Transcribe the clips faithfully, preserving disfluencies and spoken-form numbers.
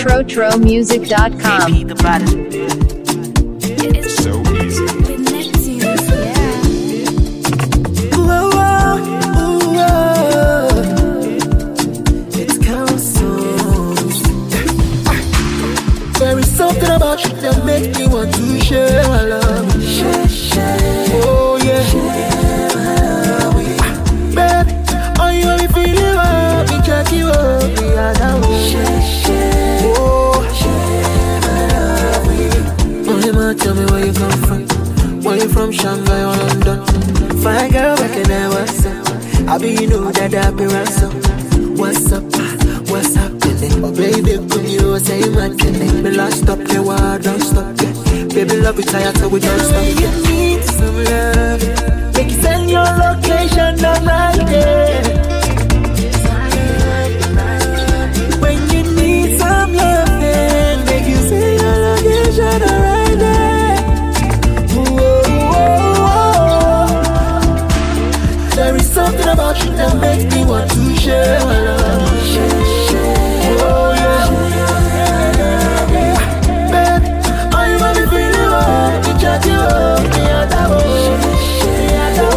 trotro music dot com. It's so easy. With Neptunes, yeah. Whoa, whoa, whoa. It's councils. There is something about you that makes me want to share my love. Share, share. Oh yeah. Share my love with you. Baby, are you only feeling well? Me check you up. Me out of share, share. Oh, share my love with you. Only man, tell me where you come from. Where you from, Shanghai or London? Fine girl, back in there, what's up? I be, you know that I be ransom. What's up? What's happening? Oh baby, could you say my thing? Me last stop, the war, don't stop it. Baby, love you tired, so we don't stop it. You need some love. Make you send your location, I'm right there. When you need some love, make you send your location, I'm right there. There is something about you that makes me want to share my love. Share, share. Oh yeah. Baby, are you want me feeling well? You check you up, me out of oh. Me out of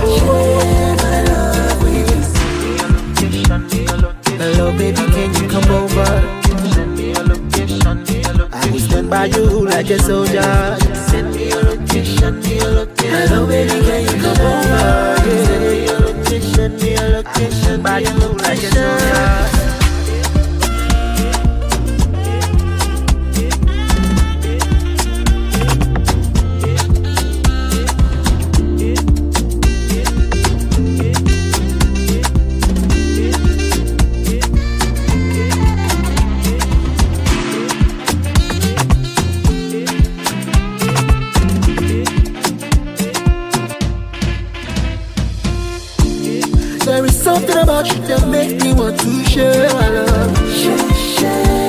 oh. Hello baby, can you come over? I will stand by you like a soldier. Send me your location, me your location. Hello baby, can you come over? Send me your location, me your location. By you like a soldier. There is something about you that makes me want to share my love. Share, share.